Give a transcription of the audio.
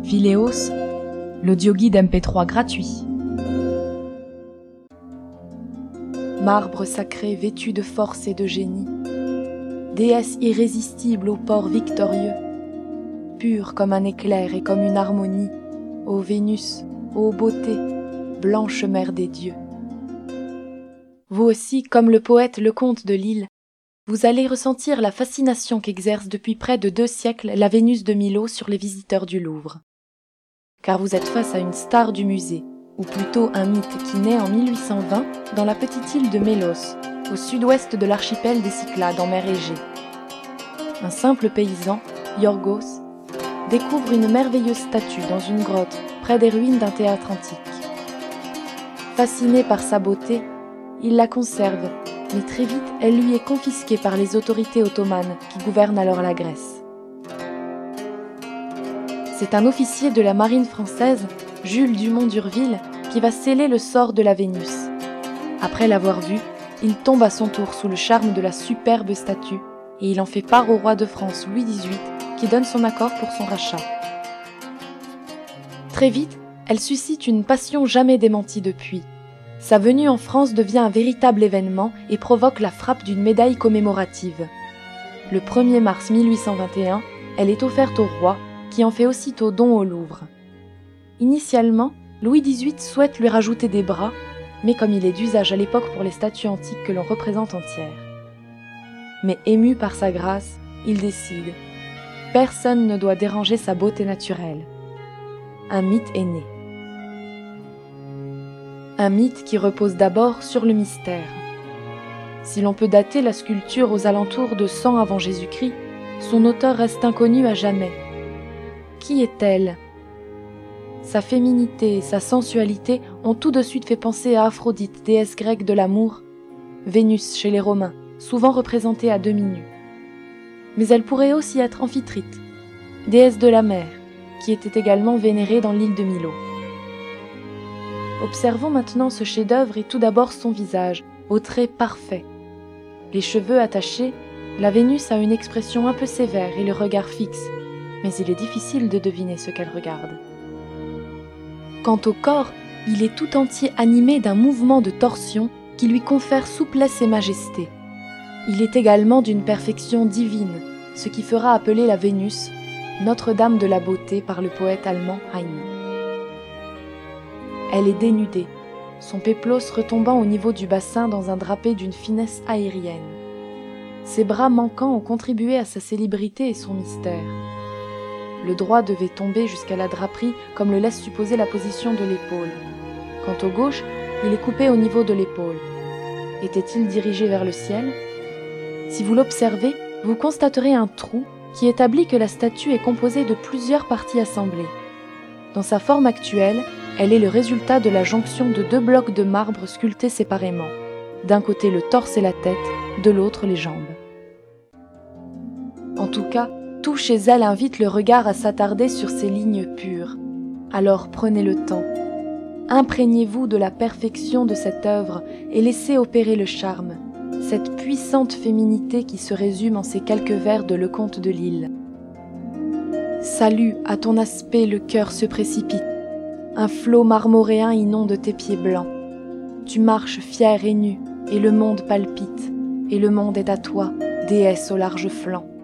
Philéos, l'audioguide MP3 gratuit. Marbre sacré vêtu de force et de génie, déesse irrésistible au port victorieux, pure comme un éclair et comme une harmonie, ô Vénus, ô beauté, blanche mère des dieux. Vous aussi, comme le poète Lecomte de Lille, vous allez ressentir la fascination qu'exerce depuis près de 2 siècles la Vénus de Milo sur les visiteurs du Louvre. Car vous êtes face à une star du musée, ou plutôt un mythe qui naît en 1820 dans la petite île de Mélos, au sud-ouest de l'archipel des Cyclades en mer Égée. Un simple paysan, Yorgos, découvre une merveilleuse statue dans une grotte près des ruines d'un théâtre antique. Fasciné par sa beauté, il la conserve, mais très vite elle lui est confisquée par les autorités ottomanes qui gouvernent alors la Grèce. C'est un officier de la marine française, Jules Dumont d'Urville, qui va sceller le sort de la Vénus. Après l'avoir vue, il tombe à son tour sous le charme de la superbe statue et il en fait part au roi de France Louis XVIII qui donne son accord pour son rachat. Très vite, elle suscite une passion jamais démentie depuis. Sa venue en France devient un véritable événement et provoque la frappe d'une médaille commémorative. Le 1er mars 1821, elle est offerte au roi, qui en fait aussitôt don au Louvre. Initialement, Louis XVIII souhaite lui rajouter des bras, mais comme il est d'usage à l'époque pour les statues antiques que l'on représente entières. Mais ému par sa grâce, il décide « Personne ne doit déranger sa beauté naturelle ». Un mythe est né. Un mythe qui repose d'abord sur le mystère. Si l'on peut dater la sculpture aux alentours de 100 avant Jésus-Christ, son auteur reste inconnu à jamais. Qui est-elle ? Sa féminité et sa sensualité ont tout de suite fait penser à Aphrodite, déesse grecque de l'amour, Vénus chez les Romains, souvent représentée à demi-nue. Mais elle pourrait aussi être Amphitrite, déesse de la mer, qui était également vénérée dans l'île de Milo. Observons maintenant ce chef-d'œuvre et tout d'abord son visage, aux traits parfaits. Les cheveux attachés, la Vénus a une expression un peu sévère et le regard fixe, mais il est difficile de deviner ce qu'elle regarde. Quant au corps, il est tout entier animé d'un mouvement de torsion qui lui confère souplesse et majesté. Il est également d'une perfection divine, ce qui fera appeler la Vénus Notre-Dame de la beauté par le poète allemand Heine. Elle est dénudée, son péplos retombant au niveau du bassin dans un drapé d'une finesse aérienne. Ses bras manquants ont contribué à sa célébrité et son mystère. Le droit devait tomber jusqu'à la draperie comme le laisse supposer la position de l'épaule. Quant au gauche, il est coupé au niveau de l'épaule. Était-il dirigé vers le ciel ? Si vous l'observez, vous constaterez un trou qui établit que la statue est composée de plusieurs parties assemblées. Dans sa forme actuelle, elle est le résultat de la jonction de 2 blocs de marbre sculptés séparément. D'un côté le torse et la tête, de l'autre les jambes. En tout cas, tout chez elle invite le regard à s'attarder sur ces lignes pures. Alors prenez le temps. Imprégnez-vous de la perfection de cette œuvre et laissez opérer le charme, cette puissante féminité qui se résume en ces quelques vers de Lecomte de Lille. Salut, à ton aspect le cœur se précipite. Un flot marmoréen inonde tes pieds blancs. Tu marches fière et nue, et le monde palpite, et le monde est à toi, déesse aux larges flancs.